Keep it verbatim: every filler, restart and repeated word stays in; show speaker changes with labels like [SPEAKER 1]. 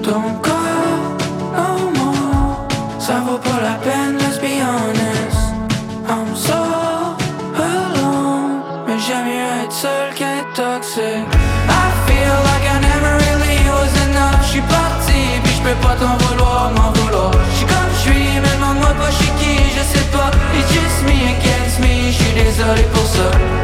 [SPEAKER 1] Ton corps, no more, ça vaut pas la peine, let's be honest. I'm so alone, mais j'aime mieux être seul qu'être toxique. I feel like I never really was enough. J'suis parti, puis j'peux pas t'en vouloir, m'en vouloir. J'suis comme j'suis, mais demande-moi pas j'suis qui, je sais pas. It's just me against me, j'suis désolé pour ça.